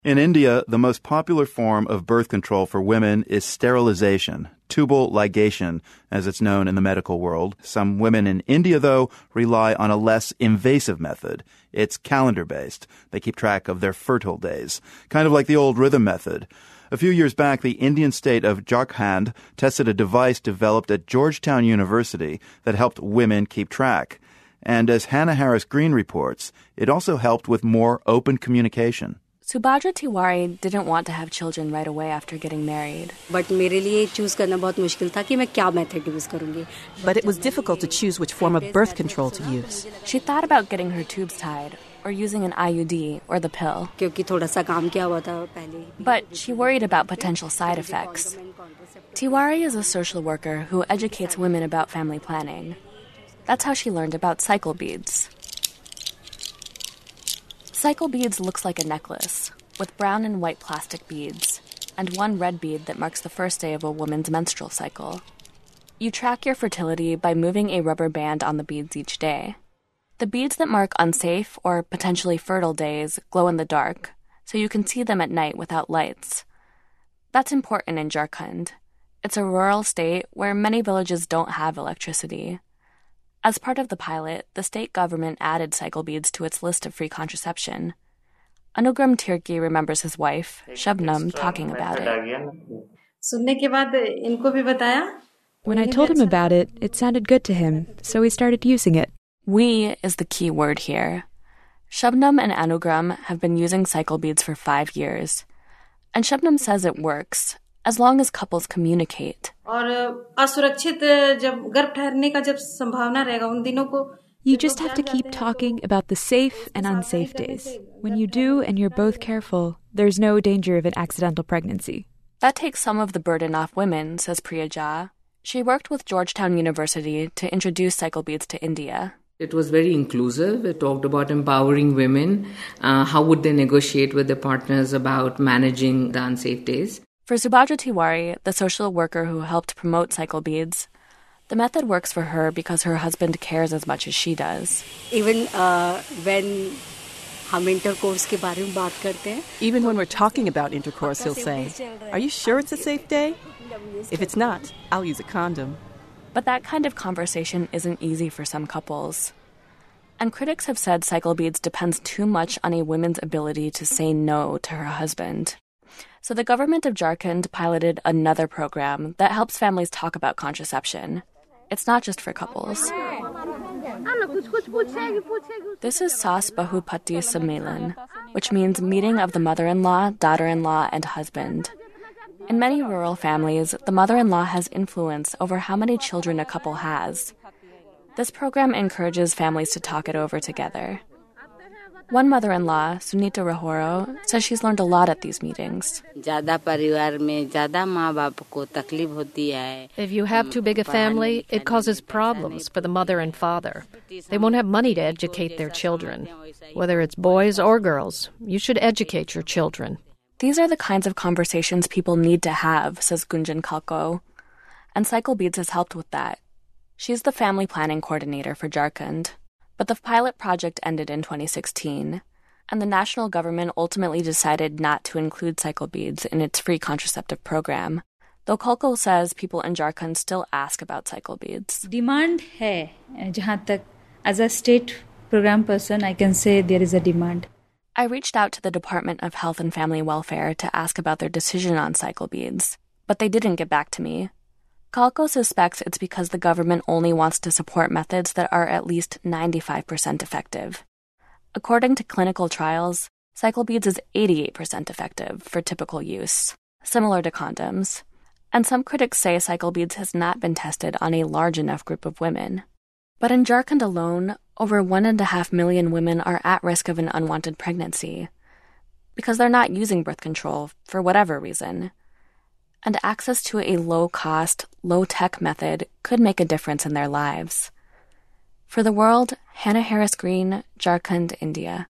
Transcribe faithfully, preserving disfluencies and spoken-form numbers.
In India, the most popular form of birth control for women is sterilization, tubal ligation, as it's known in the medical world. Some women in India, though, rely on a less invasive method. It's calendar-based. They keep track of their fertile days, kind of like the old rhythm method. A few years back, the Indian state of Jharkhand tested a device developed at Georgetown University that helped women keep track. And as Hannah Harris Green reports, it also helped with more open communication. Subhadra Tiwari didn't want to have children right away after getting married. But it was difficult to choose which form of birth control to use. She thought about getting her tubes tied or using an I U D or the pill. But she worried about potential side effects. Tiwari is a social worker who educates women about family planning. That's how she learned about cycle beads. Cycle beads looks like a necklace, with brown and white plastic beads, and one red bead that marks the first day of a woman's menstrual cycle. You track your fertility by moving a rubber band on the beads each day. The beads that mark unsafe or potentially fertile days glow in the dark, so you can see them at night without lights. That's important in Jharkhand. It's a rural state where many villages don't have electricity. As part of the pilot, the state government added cycle beads to its list of free contraception. Anugram Tirki remembers his wife, Shabnam, talking about it. When I told him about it, it sounded good to him, so he started using it. We is the key word here. Shabnam and Anugram have been using cycle beads for five years. And Shabnam says it works, as long as couples communicate. You just have to keep talking about the safe and unsafe days. When you do and you're both careful, there's no danger of an accidental pregnancy. That takes some of the burden off women, says Priya Jha. She worked with Georgetown University to introduce cycle beads to India. It was very inclusive. It talked about empowering women. Uh, how would they negotiate with their partners about managing the unsafe days? For Subhadra Tiwari, the social worker who helped promote cycle beads, the method works for her because her husband cares as much as she does. Even uh, when Even when we're talking about intercourse, he'll say, "Are you sure it's a safe day? If it's not, I'll use a condom." But that kind of conversation isn't easy for some couples. And critics have said cycle beads depends too much on a woman's ability to say no to her husband. So the government of Jharkhand piloted another program that helps families talk about contraception. It's not just for couples. This is Sas Bahupati Sammelan, which means meeting of the mother-in-law, daughter-in-law, and husband. In many rural families, the mother-in-law has influence over how many children a couple has. This program encourages families to talk it over together. One mother-in-law, Sunita Rahoro, says she's learned a lot at these meetings. If you have too big a family, it causes problems for the mother and father. They won't have money to educate their children. Whether it's boys or girls, you should educate your children. These are the kinds of conversations people need to have, says Gunjan Kalko. And Cycle Beads has helped with that. She's the family planning coordinator for Jharkhand. But the pilot project ended in twenty sixteen, and the national government ultimately decided not to include cycle beads in its free contraceptive program, though Kalko says people in Jharkhand still ask about cycle beads. Demand hai. Jahan tak, as a state program person, I can say there is a demand. I reached out to the Department of Health and Family Welfare to ask about their decision on cycle beads, but they didn't get back to me. Kalko suspects it's because the government only wants to support methods that are at least ninety-five percent effective. According to clinical trials, cycle beads is eighty-eight percent effective for typical use, similar to condoms. And some critics say cycle beads has not been tested on a large enough group of women. But in Jharkhand alone, over one and a half million women are at risk of an unwanted pregnancy because they're not using birth control for whatever reason. And access to a low-cost, low-tech method could make a difference in their lives. For The World, Hannah Harris Green, Jharkhand, India.